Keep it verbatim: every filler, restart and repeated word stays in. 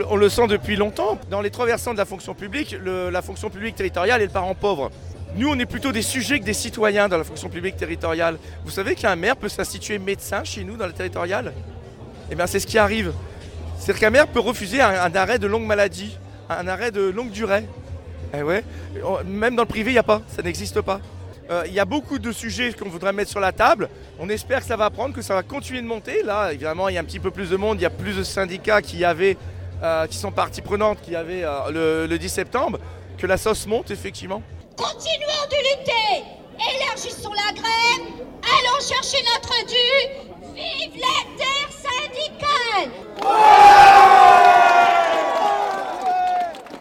On le sent depuis longtemps. Dans les trois versants de la fonction publique, le, la fonction publique territoriale est le parent pauvre. Nous, on est plutôt des sujets que des citoyens dans la fonction publique territoriale. Vous savez qu'un maire peut s'instituer médecin chez nous dans le territorial ? Eh bien, c'est ce qui arrive. C'est-à-dire qu'un maire peut refuser un, un arrêt de longue maladie, un arrêt de longue durée. Eh ouais. Même dans le privé, il n'y a pas, ça n'existe pas. Euh, il y a beaucoup de sujets qu'on voudrait mettre sur la table. On espère que ça va prendre, que ça va continuer de monter. Là, évidemment, il y a un petit peu plus de monde, il y a plus de syndicats qui avaient... Euh, qui sont parties prenantes, qui avaient euh, le, le dix septembre, que la sauce monte effectivement. Continuons de lutter, élargissons la grève, allons chercher notre dû, vive l'intersyndicale.